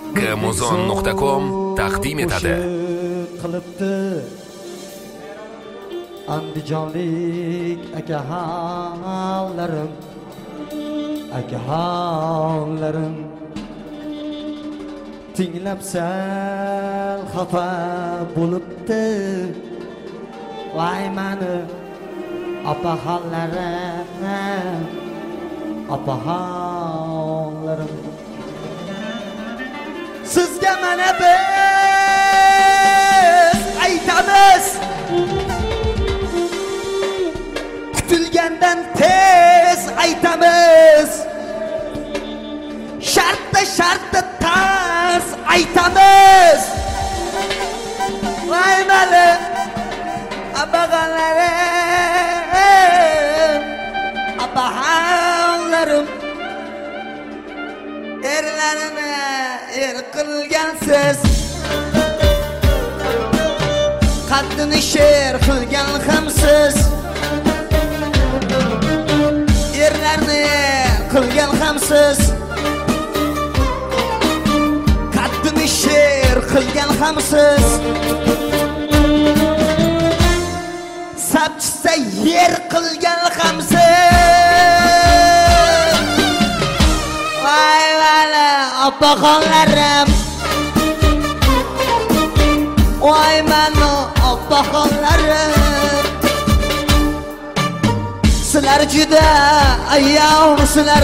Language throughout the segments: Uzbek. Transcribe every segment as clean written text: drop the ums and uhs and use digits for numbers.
kmuzon.com taqdim etadi. Qilibdi Andijonlik akaxonlarim tinglab sal xafa bo'libdi. Voy mani opaxonlarim sizga mana biz aytamiz, kutilgandan tez aytamiz, shartta tez aytamiz. Voy mani opaxonlarim erlarini er qilgansiz, qaddini sher qilgan hamsiz, erlarni qilgan hamsiz, qaddini sher qilgan hamsiz. Sapchisa yer qilgan hamsiz. Voy mani opaxonlarim, voy mani opaxonlarim, sizlar juda ayyorsizlar,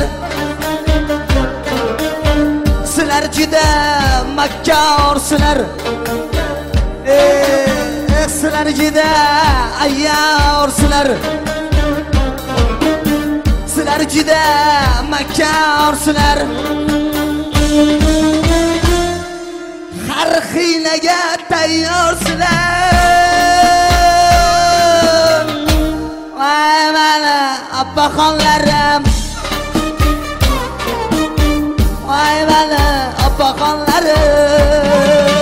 sizlar juda makkorsizlar, sizlar juda ayyorsizlar, sizlar juda makkorsizlar. Har hiylaga tayyorsizlar. Voy mani opaxonlarim, voy mani opaxonlarim.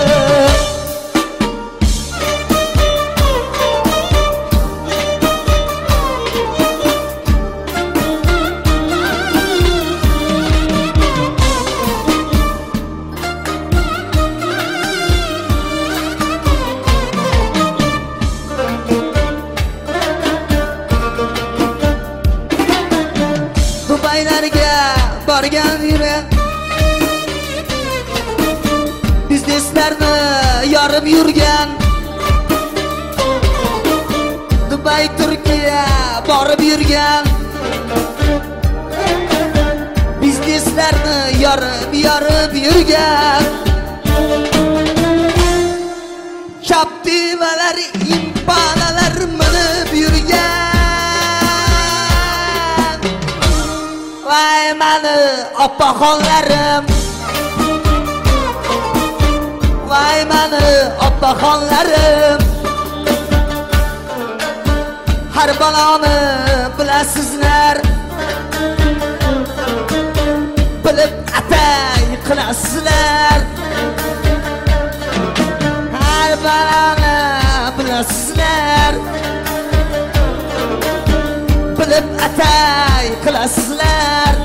Borgan yuri bizneslarni yorib yurgan, Dubay, Turkiya borib yurgan, bizneslarni yorib yurgan, Captivalar, impalalar minib yurgan. Voy mani opaxonlarim, voy mani opaxonlarim, har baloni bilasizlar, bilib atay qilasizlar, har baloni bilasizlar, bilib atay qilasizlar.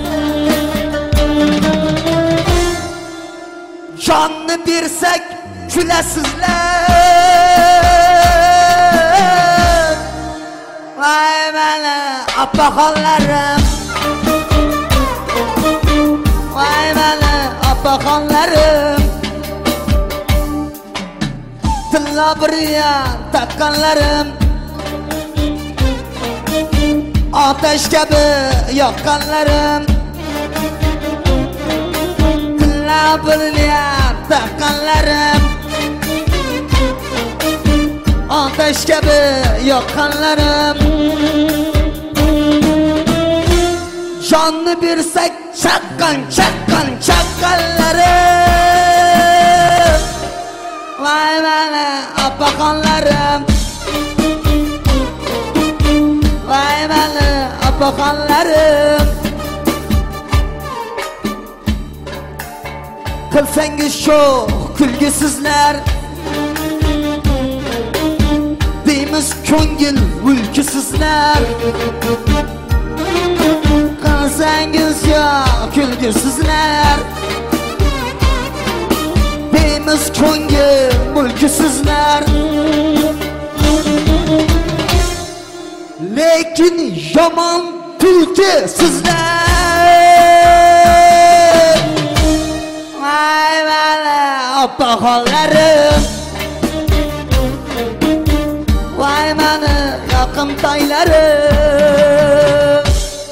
Jonni bersak kulasizlar. Voy mani opaxonlarim, voy mani opaxonlarim, tilla briyan taqqanlarim, ateş kabi yoqqanlarim, tilla briyan taqqanlarim, ateş kabi yoqqanlarim. Jonni bersak chaqqanlarim. Voy mani opaxonlarim, voy mani opaxonlarim. Qilsangiz sho'x kulgisizlar, deymiz ko'ngil mulkisizlar. Qilsangiz yo'q kulgisizlar, Deymiz ko'ngil mulki sizlar, lekin yomon tulki sizlar. Vay valla opaxonlarim, vay mani yoqimtoylarim.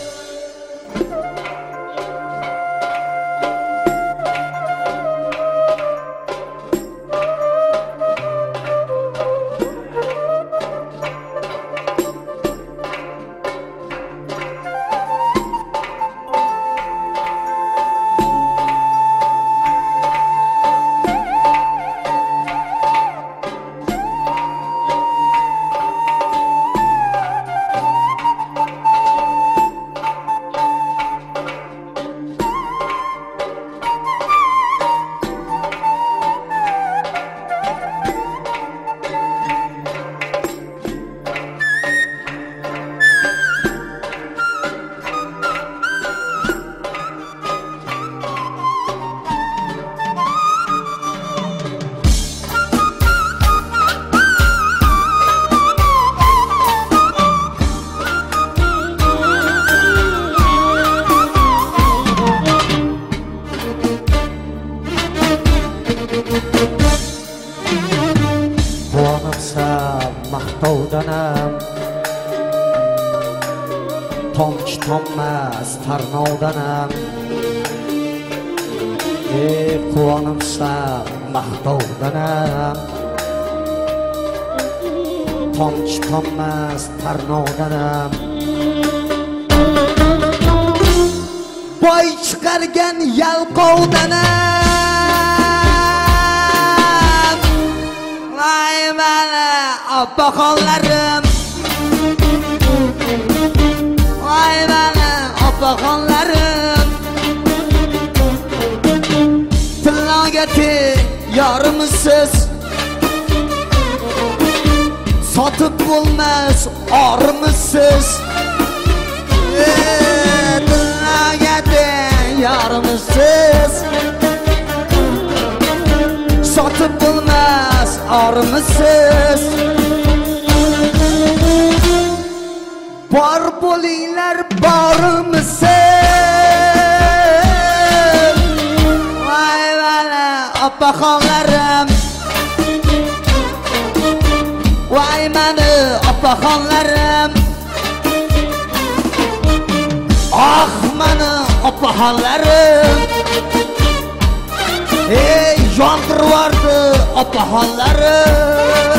Quvonibsan maqtovdanam, tomchi tommas tarnovdanam. Quvonibsan maqtovdanam, tomchi tommas tarnovdanam. Boy chiqargan yalqovdanam. Vay mani opaxonlarim, vay mani opaxonlarim. Tilloga teng yorimisiz, sotib bo'lmas orimisiz. Tilloga teng yorimisiz, sotib bo'lmas orimisiz. Bor bo'linglar borimisiz. Vay valla opaxonlarim, vay mani opaxonlarim. Ah mani opaxonlarim, ey yondirvardi opaxonlarim.